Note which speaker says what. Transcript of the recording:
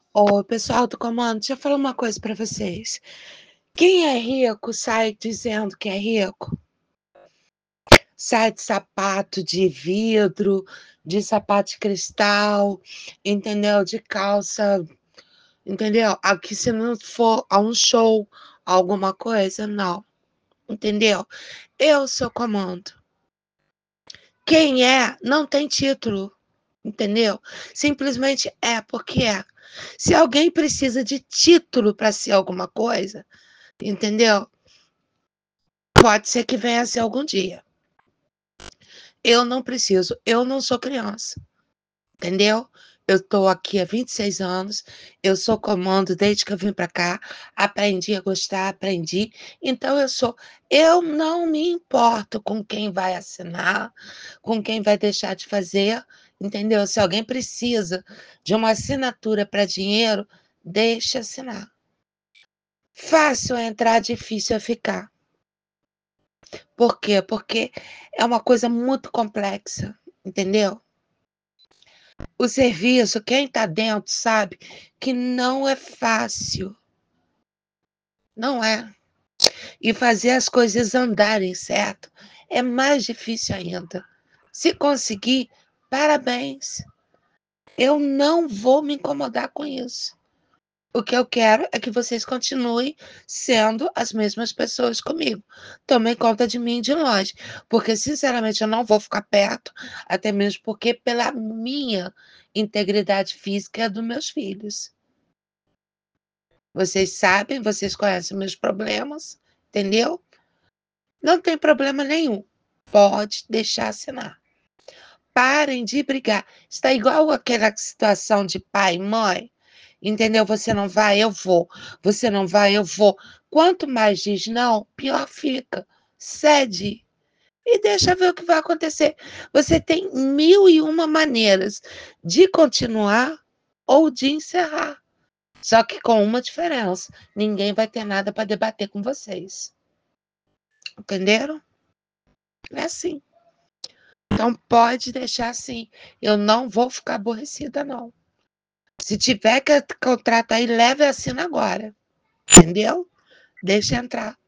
Speaker 1: Ô, pessoal do comando, deixa eu falar uma coisa para vocês. Quem é rico sai dizendo que é rico. Sai de sapato de vidro, de sapato de cristal, entendeu? De calça, entendeu? Aqui se não for a um show, alguma coisa, não. Entendeu? Eu sou comando. Quem é, não tem título. Entendeu? Simplesmente é porque é. Se alguém precisa de título para ser alguma coisa, entendeu? Pode ser que venha a ser algum dia. Eu não preciso, eu não sou criança, entendeu? Eu estou aqui há 26 anos, eu sou comando desde que eu vim para cá, aprendi a gostar, aprendi. Então eu não me importo com quem vai assinar, com quem vai deixar de fazer, entendeu? Se alguém precisa de uma assinatura para dinheiro, deixa assinar. Fácil é entrar, difícil é ficar. Por quê? Porque é uma coisa muito complexa, entendeu? O serviço, quem está dentro sabe que não é fácil, não é. E fazer as coisas andarem certo é mais difícil ainda. Se conseguir, parabéns. Eu não vou me incomodar com isso. O que eu quero é que vocês continuem sendo as mesmas pessoas comigo. Tomem conta de mim de longe, porque sinceramente eu não vou ficar perto, até mesmo porque pela minha integridade física e a dos meus filhos. Vocês sabem, vocês conhecem meus problemas, entendeu? Não tem problema nenhum. Pode deixar assinar. Parem de brigar. Está igual aquela situação de pai e mãe. Entendeu? Você não vai, eu vou. Você não vai, eu vou. Quanto mais diz não, pior fica. Cede e deixa ver o que vai acontecer. Você tem 1001 maneiras de continuar ou de encerrar. Só que com uma diferença: ninguém vai ter nada para debater com vocês. Entenderam? É assim. Então pode deixar assim. Eu não vou ficar aborrecida, não. Se tiver que contrato aí, leve e assina agora. Entendeu? Deixa entrar.